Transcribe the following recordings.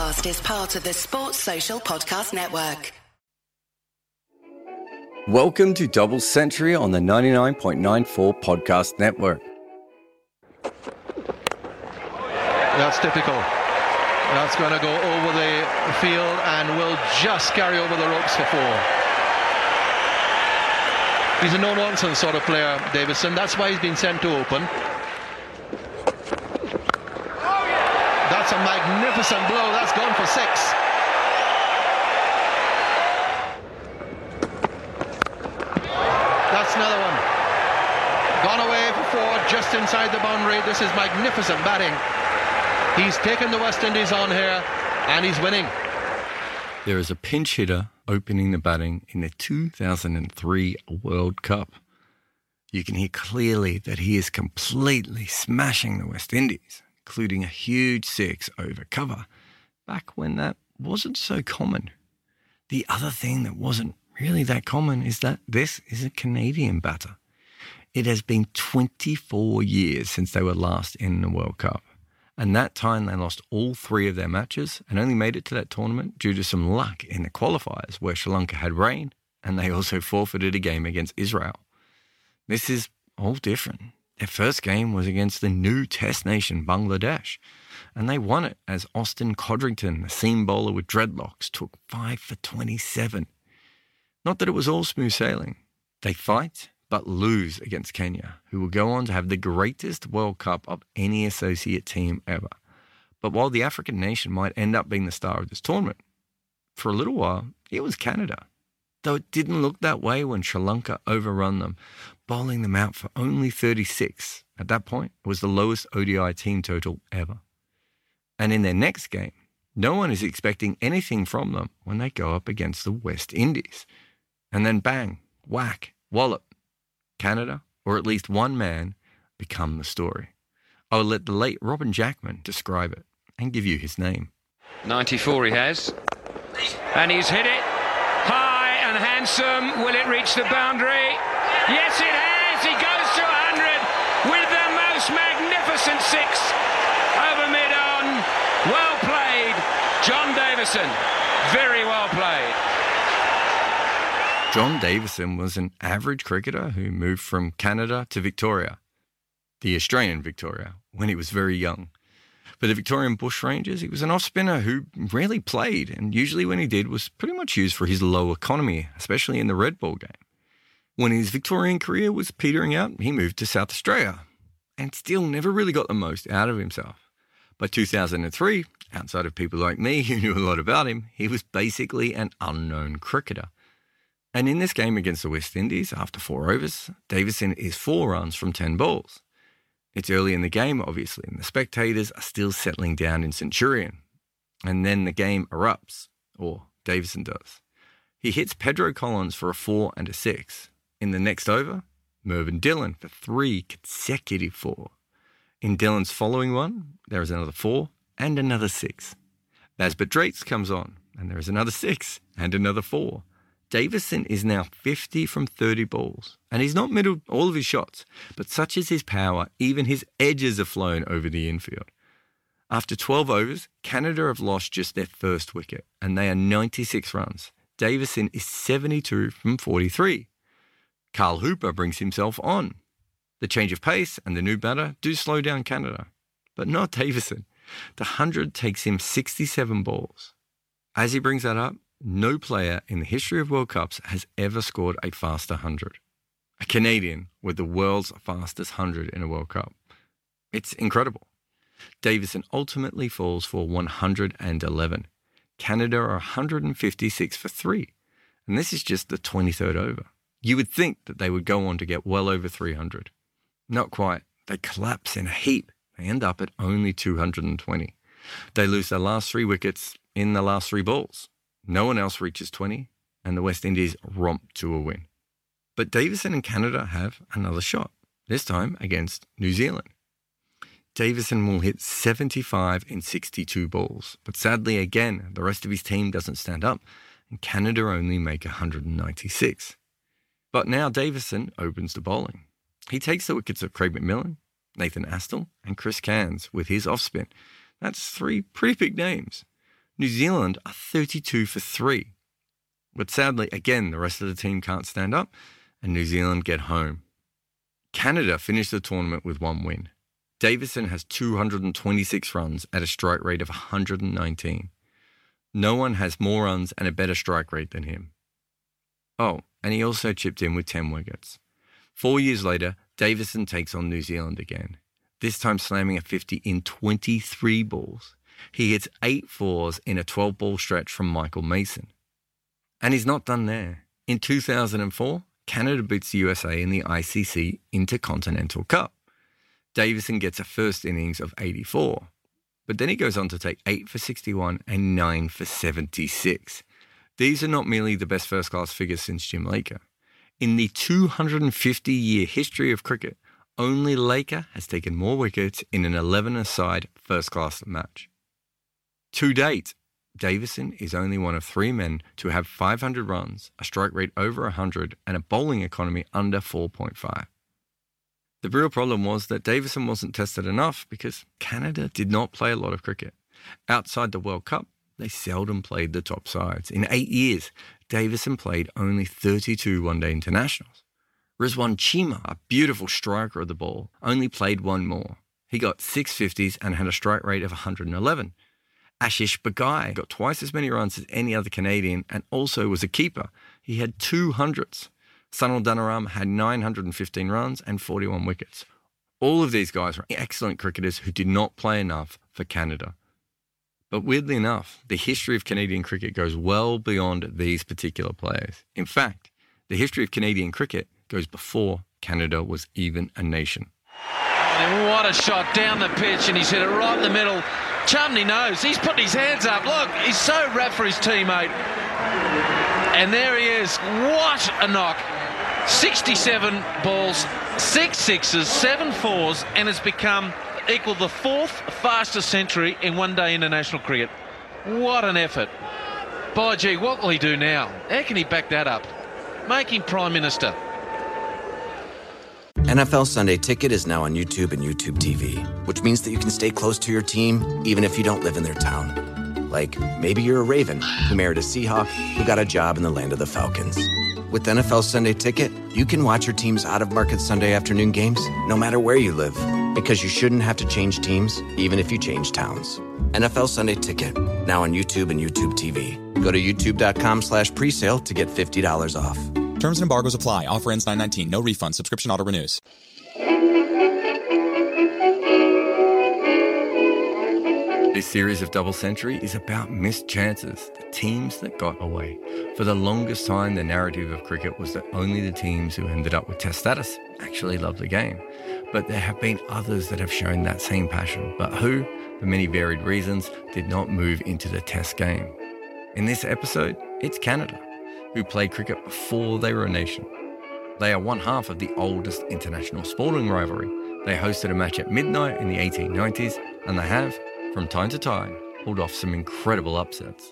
podcast is part of the Sports Social Podcast Network. Welcome to Double Century on the 99.94 Podcast Network. That's typical. That's going to go over the field and will just carry over the ropes for four. He's a no-nonsense sort of player, Davison. That's why he's been sent to open. That's a magnificent blow. That's gone for six. That's another one. Gone away for four, just inside the boundary. This is magnificent batting. He's taken the West Indies on here, and he's winning. There is a pinch hitter opening the batting in the 2003 World Cup. You can hear clearly that he is completely smashing the West Indies, including a huge six over cover, back when that wasn't so common. The other thing that wasn't really that common is that this is a Canadian batter. It has been 24 years since they were last in the World Cup. And that time they lost all three of their matches and only made it to that tournament due to some luck in the qualifiers where Sri Lanka had rain and they also forfeited a game against Israel. This is all different. Their first game was against the new test nation, Bangladesh, and they won it as Austin Codrington, the seam bowler with dreadlocks, took 5 for 27. Not that it was all smooth sailing. They fight but lose against Kenya, who will go on to have the greatest World Cup of any associate team ever. But while the African nation might end up being the star of this tournament, for a little while, it was Canada. Though it didn't look that way when Sri Lanka overrun them, bowling them out for only 36. At that point, it was the lowest ODI team total ever. And in their next game, no one is expecting anything from them when they go up against the West Indies. And then bang, whack, wallop. Canada, or at least one man, become the story. I will let the late Robin Jackman describe it and give you his name. 94 he has. And he's hit it. High and handsome. Will it reach the boundary? Yes, it has. He goes to 100 with the most magnificent six over mid-on. Well played, John Davison. Very well played. John Davison was an average cricketer who moved from Canada to Victoria, the Australian Victoria, when he was very young. For the Victorian Bushrangers, he was an off-spinner who rarely played, and usually when he did was pretty much used for his low economy, especially in the red ball game. When his Victorian career was petering out, he moved to South Australia, and still never really got the most out of himself. By 2003, outside of people like me who knew a lot about him, he was basically an unknown cricketer. And in this game against the West Indies, after 4 overs, Davison is 4 runs from 10 balls. It's early in the game, obviously, and the spectators are still settling down in Centurion. And then the game erupts, or Davison does. He hits Pedro Collins for a 4 and a 6. In the next over, Mervyn Dillon for 3 consecutive 4. In Dillon's following one, there is another 4 and another 6. Nazbet Drates comes on, and there is another 6 and another 4. Davison is now 50 from 30 balls, and he's not middled all of his shots, but such is his power, even his edges have flown over the infield. After 12 overs, Canada have lost just their first wicket, and they are 96 runs. Davison is 72 from 43. Carl Hooper brings himself on. The change of pace and the new batter do slow down Canada, but not Davison. The 100 takes him 67 balls. As he brings that up, no player in the history of World Cups has ever scored a faster 100. A Canadian with the world's fastest 100 in a World Cup. It's incredible. Davison ultimately falls for 111. Canada are 156 for 3. And this is just the 23rd over. You would think that they would go on to get well over 300. Not quite. They collapse in a heap. They end up at only 220. They lose their last 3 wickets in the last 3 balls. No one else reaches 20, and the West Indies romp to a win. But Davison and Canada have another shot, this time against New Zealand. Davison will hit 75 in 62 balls, but sadly again, the rest of his team doesn't stand up, and Canada only make 196. But now Davison opens the bowling. He takes the wickets of Craig McMillan, Nathan Astle, and Chris Cairns with his off-spin. That's 3 pretty big names. New Zealand are 32 for 3. But sadly, again, the rest of the team can't stand up and New Zealand get home. Canada finished the tournament with 1 win. Davison has 226 runs at a strike rate of 119. No one has more runs and a better strike rate than him. Oh, and he also chipped in with 10 wickets. 4 years later, Davison takes on New Zealand again, this time slamming a 50 in 23 balls. He hits 8 fours in a 12-ball stretch from Michael Mason. And he's not done there. In 2004, Canada beats the USA in the ICC Intercontinental Cup. Davison gets a first innings of 84, but then he goes on to take 8 for 61 and 9 for 76. These are not merely the best first-class figures since Jim Laker. In the 250-year history of cricket, only Laker has taken more wickets in an 11-a-side first-class match. To date, Davison is only one of 3 men to have 500 runs, a strike rate over 100, and a bowling economy under 4.5. The real problem was that Davison wasn't tested enough because Canada did not play a lot of cricket. Outside the World Cup, they seldom played the top sides. In 8 years, Davison played only 32 one-day internationals. Rizwan Cheema, a beautiful striker of the ball, only played 1 more. He got 6 50s and had a strike rate of 111. Ashish Bagai got twice as many runs as any other Canadian and also was a keeper. He had 200s. Sunil Danaram had 915 runs and 41 wickets. All of these guys were excellent cricketers who did not play enough for Canada. But weirdly enough, the history of Canadian cricket goes well beyond these particular players. In fact, the history of Canadian cricket goes before Canada was even a nation. And what a shot down the pitch, and he's hit it right in the middle. Chumney knows. He's putting his hands up. Look, he's so wrapped for his teammate. And there he is. What a knock. 67 balls, 6 sixes, 7 fours, and has become equal the 4th fastest century in one-day international cricket. What an effort. By gee, what will he do now? How can he back that up? Make him Prime Minister. NFL Sunday Ticket is now on YouTube and YouTube TV, which means that you can stay close to your team even if you don't live in their town. Like, maybe you're a Raven who married a Seahawk who got a job in the land of the Falcons. With NFL Sunday Ticket, you can watch your team's out-of-market Sunday afternoon games no matter where you live, because you shouldn't have to change teams even if you change towns. NFL Sunday Ticket, now on YouTube and YouTube TV. Go to youtube.com/presale to get $50 off. Terms and embargoes apply. Offer ends 9/19. No refund. Subscription auto renews. This series of Double Century is about missed chances, the teams that got away. For the longest time, the narrative of cricket was that only the teams who ended up with Test status actually loved the game. But there have been others that have shown that same passion, but who, for many varied reasons, did not move into the Test game. In this episode, it's Canada, who played cricket before they were a nation. They are one half of the oldest international sporting rivalry. They hosted a match at midnight in the 1890s, and they have, from time to time, pulled off some incredible upsets.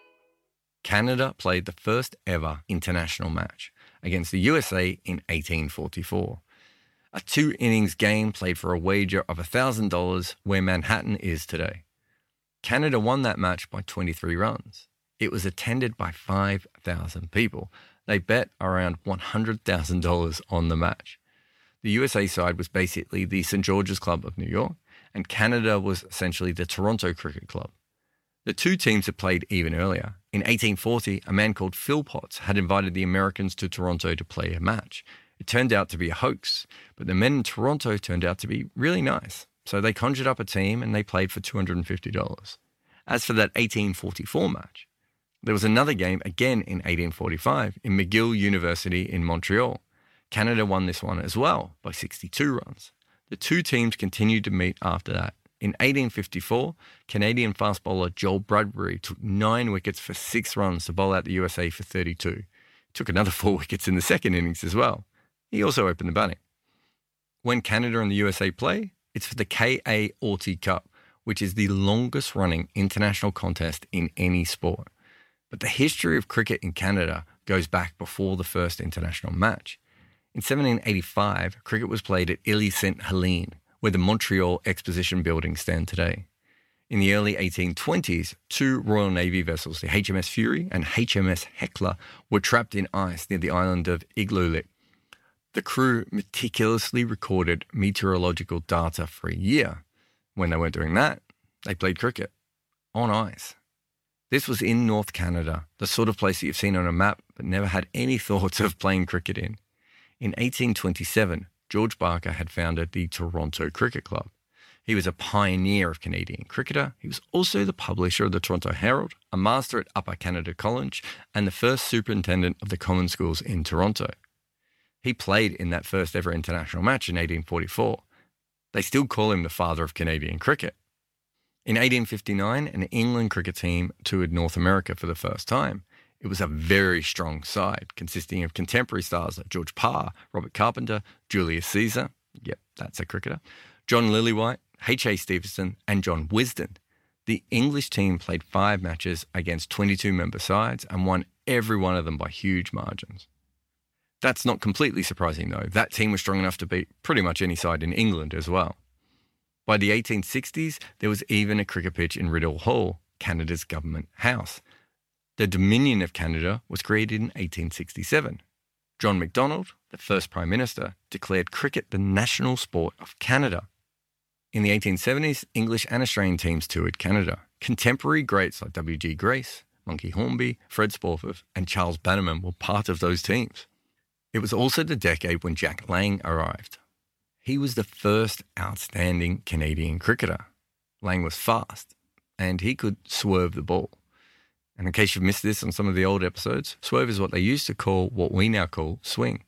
Canada played the first ever international match against the USA in 1844. A 2-innings game played for a wager of $1,000 where Manhattan is today. Canada won that match by 23 runs. It was attended by 5,000 people. They bet around $100,000 on the match. The USA side was basically the St. George's Club of New York, and Canada was essentially the Toronto Cricket Club. The two teams had played even earlier. In 1840, a man called Phil Potts had invited the Americans to Toronto to play a match. It turned out to be a hoax, but the men in Toronto turned out to be really nice. So they conjured up a team and they played for $250. As for that 1844 match, there was another game again in 1845 in McGill University in Montreal. Canada won this one as well by 62 runs. The two teams continued to meet after that. In 1854, Canadian fast bowler Joel Bradbury took 9 wickets for 6 runs to bowl out the USA for 32. He took another 4 wickets in the second innings as well. He also opened the batting. When Canada and the USA play, it's for the K.A. Auty Cup, which is the longest running international contest in any sport. But the history of cricket in Canada goes back before the first international match. In 1785, cricket was played at Ile Sainte-Helene, where the Montreal Exposition buildings stand today. In the early 1820s, two Royal Navy vessels, the HMS Fury and HMS Hecla, were trapped in ice near the island of Igloolik. The crew meticulously recorded meteorological data for a year. When they weren't doing that, they played cricket on ice. This was in North Canada, the sort of place that you've seen on a map but never had any thoughts of playing cricket in. In 1827, George Barker had founded the Toronto Cricket Club. He was a pioneer of Canadian cricketer. He was also the publisher of the Toronto Herald, a master at Upper Canada College, and the first superintendent of the common schools in Toronto. He played in that first ever international match in 1844. They still call him the father of Canadian cricket. In 1859, an England cricket team toured North America for the first time. It was a very strong side, consisting of contemporary stars like George Parr, Robert Carpenter, Julius Caesar, yep, that's a cricketer, John Lillywhite, H.A. Stevenson, and John Wisden. The English team played 5 matches against 22-member sides and won every one of them by huge margins. That's not completely surprising, though. That team was strong enough to beat pretty much any side in England as well. By the 1860s, there was even a cricket pitch in Rideau Hall, Canada's government house. The Dominion of Canada was created in 1867. John Macdonald, the first Prime Minister, declared cricket the national sport of Canada. In the 1870s, English and Australian teams toured Canada. Contemporary greats like W.G. Grace, Monkey Hornby, Fred Spofforth, and Charles Bannerman were part of those teams. It was also the decade when Jack Lang arrived. He was the first outstanding Canadian cricketer. Lang was fast, and he could swerve the ball. And in case you've missed this on some of the old episodes, swerve is what they used to call what we now call swing.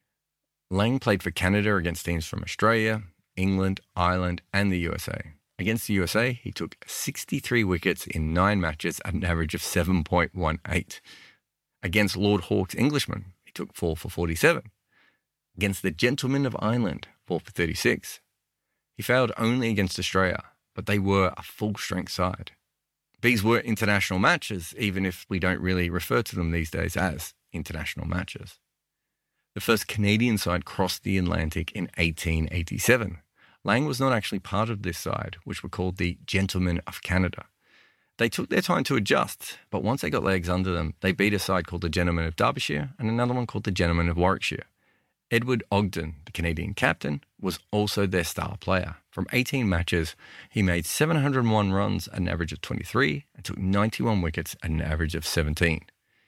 Lang played for Canada against teams from Australia, England, Ireland, and the USA. Against the USA, he took 63 wickets in 9 matches at an average of 7.18. Against Lord Hawke's Englishmen, he took 4 for 47. Against the Gentlemen of Ireland, 4 for 36. He failed only against Australia, but they were a full-strength side. These were international matches, even if we don't really refer to them these days as international matches. The first Canadian side crossed the Atlantic in 1887. Lang was not actually part of this side, which were called the Gentlemen of Canada. They took their time to adjust, but once they got legs under them, they beat a side called the Gentlemen of Derbyshire and another one called the Gentlemen of Warwickshire. Edward Ogden, the Canadian captain, was also their star player. From 18 matches, he made 701 runs at an average of 23 and took 91 wickets at an average of 17.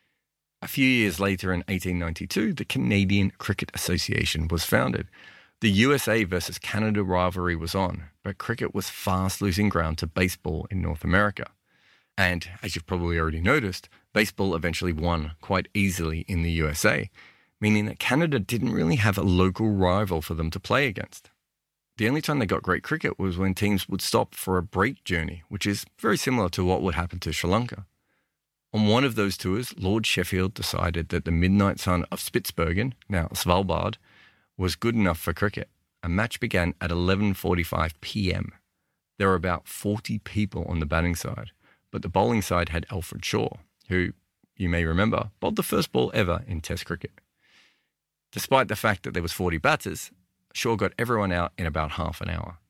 A few years later, in 1892, the Canadian Cricket Association was founded. The USA versus Canada rivalry was on, but cricket was fast losing ground to baseball in North America. And, as you've probably already noticed, baseball eventually won quite easily in the USA, meaning that Canada didn't really have a local rival for them to play against. The only time they got great cricket was when teams would stop for a break journey, which is very similar to what would happen to Sri Lanka. On one of those tours, Lord Sheffield decided that the midnight sun of Spitsbergen, now Svalbard, was good enough for cricket. A match began at 11:45 p.m. There were about 40 people on the batting side, but the bowling side had Alfred Shaw, who, you may remember, bowled the first ball ever in Test cricket. Despite the fact that there was 40 batters, Shaw got everyone out in about half an hour.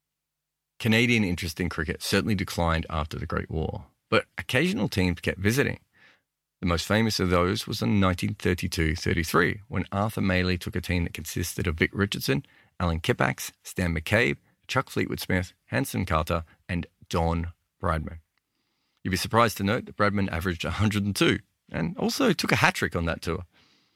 Canadian interest in cricket certainly declined after the Great War, but occasional teams kept visiting. The most famous of those was in 1932-33, when Arthur Maley took a team that consisted of Vic Richardson, Alan Kippax, Stan McCabe, Chuck Fleetwood-Smith, Hanson Carter, and Don Bradman. You'd be surprised to note that Bradman averaged 102, and also took a hat-trick on that tour.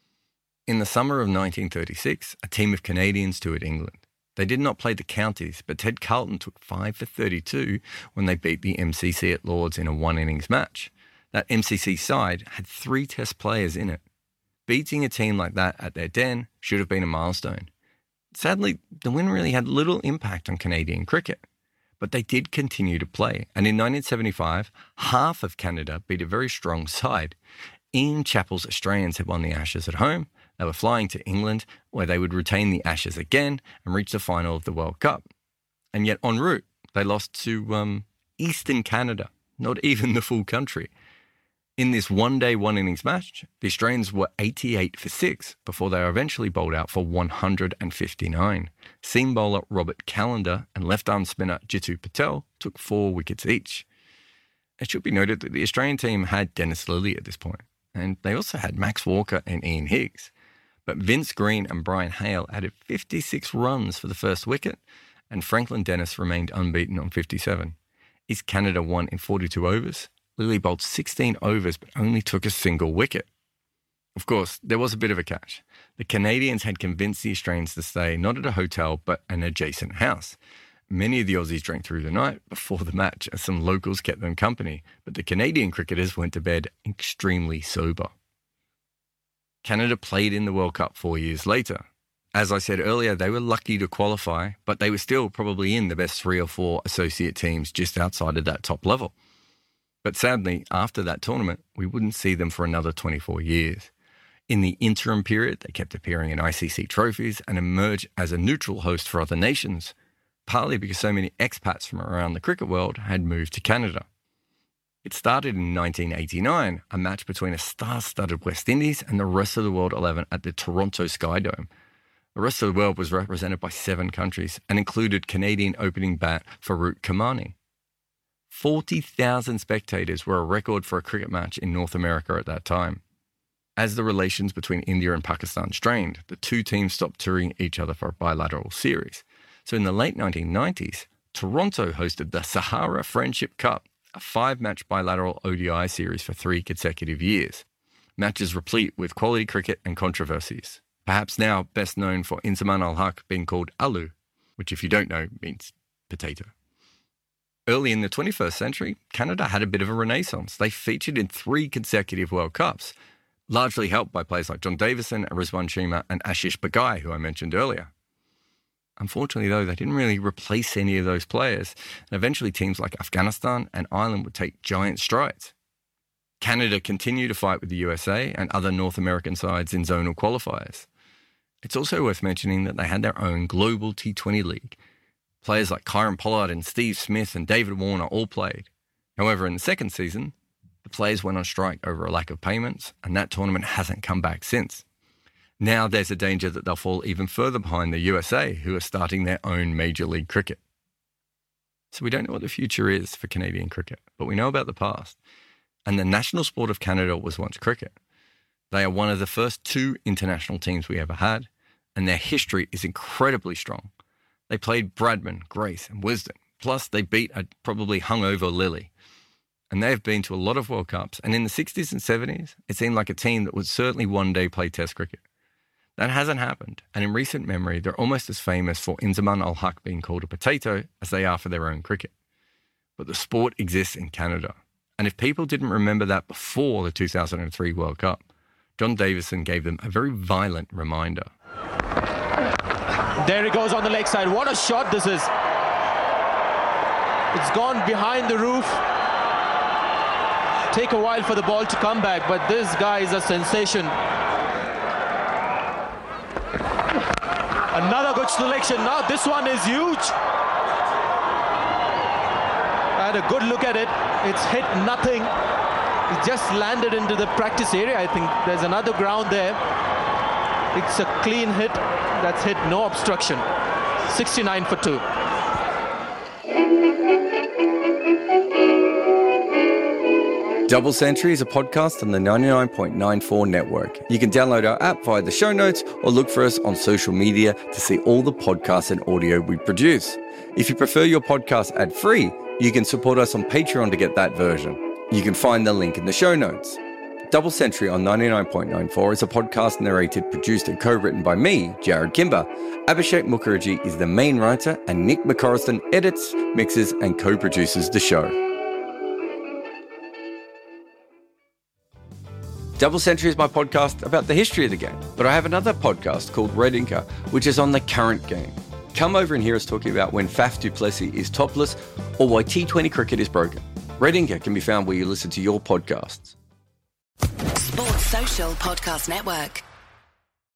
In the summer of 1936, a team of Canadians toured England. They did not play the counties, but Ted Carlton took 5 for 32 when they beat the MCC at Lord's in a one-innings match. That MCC side had 3 Test players in it. Beating a team like that at their den should have been a milestone. Sadly, the win really had little impact on Canadian cricket, but they did continue to play. And in 1975, half of Canada beat a very strong side. Ian Chappell's Australians had won the Ashes at home. They were flying to England, where they would retain the Ashes again and reach the final of the World Cup. And yet, en route, they lost to Eastern Canada, not even the full country. In this one-day, one-innings match, the Australians were 88 for 6 before they were eventually bowled out for 159. Seam bowler Robert Callender and left-arm spinner Jitu Patel took 4 wickets each. It should be noted that the Australian team had Dennis Lillee at this point, and they also had Max Walker and Ian Higgs. But Vince Green and Brian Hale added 56 runs for the first wicket, and Franklin Dennis remained unbeaten on 57. East Canada won in 42 overs. Lillee bowled 16 overs but only took a single wicket. Of course, there was a bit of a catch. The Canadians had convinced the Australians to stay not at a hotel but an adjacent house. Many of the Aussies drank through the night before the match as some locals kept them company, but the Canadian cricketers went to bed extremely sober. Canada played in the World Cup 4 years later. As I said earlier, they were lucky to qualify, but they were still probably in the best 3 or 4 associate teams just outside of that top level. But sadly, after that tournament, we wouldn't see them for another 24 years. In the interim period, they kept appearing in ICC trophies and emerged as a neutral host for other nations, partly because so many expats from around the cricket world had moved to Canada. It started in 1989, a match between a star-studded West Indies and the rest of the world 11 at the Toronto Skydome. The rest of the world was represented by 7 countries and included Canadian opening bat Farouk Kamani. 40,000 spectators were a record for a cricket match in North America at that time. As the relations between India and Pakistan strained, the 2 teams stopped touring each other for a bilateral series. So in the late 1990s, Toronto hosted the Sahara Friendship Cup, a 5-match bilateral ODI series for 3 consecutive years. Matches replete with quality cricket and controversies. Perhaps now best known for Inzamam al-Haq being called Alu, which if you don't know means potato. Early in the 21st century, Canada had a bit of a renaissance. They featured in 3 consecutive World Cups, largely helped by players like John Davison, Rizwan Cheema and Ashish Bagai, who I mentioned earlier. Unfortunately, though, they didn't really replace any of those players, and eventually teams like Afghanistan and Ireland would take giant strides. Canada continued to fight with the USA and other North American sides in zonal qualifiers. It's also worth mentioning that they had their own global T20 league. Players like Kieron Pollard and Steve Smith and David Warner all played. However, in the second season, the players went on strike over a lack of payments, and that tournament hasn't come back since. Now there's a danger that they'll fall even further behind the USA, who are starting their own Major League Cricket. So we don't know what the future is for Canadian cricket, but we know about the past. And the national sport of Canada was once cricket. They are one of the first 2 international teams we ever had, and their history is incredibly strong. They played Bradman, Grace and Wisden, plus they beat a probably hungover Lillee. And they have been to a lot of World Cups, and in the 60s and 70s, it seemed like a team that would certainly one day play Test cricket. That hasn't happened, and in recent memory, they're almost as famous for Inzamam al-Haq being called a potato as they are for their own cricket. But the sport exists in Canada, and if people didn't remember that before the 2003 World Cup, John Davison gave them a very violent reminder. There he goes on the leg side. What a shot this is. It's gone behind the roof. Take a while for the ball to come back, but this guy is a sensation. Another good selection. Now this one is huge. I had a good look at it. It's hit nothing. It just landed into the practice area. I think there's another ground there. It's a clean hit. That's hit, no obstruction. 69 for 2. Double Century is a podcast on the 99.94 network. You can download our app via the show notes or look for us on social media to see all the podcasts and audio we produce. If you prefer your podcast ad-free, you can support us on Patreon to get that version. You can find the link in the show notes. Double Century on 99.94 is a podcast narrated, produced and co-written by me, Jared Kimber. Abhishek Mukherjee is the main writer and Nick McCorriston edits, mixes and co-produces the show. Double Century is my podcast about the history of the game, but I have another podcast called Red Inker, which is on the current game. Come over and hear us talking about when Faf du Plessis is topless or why T20 cricket is broken. Red Inker can be found where you listen to your podcasts. Sports Social Podcast Network.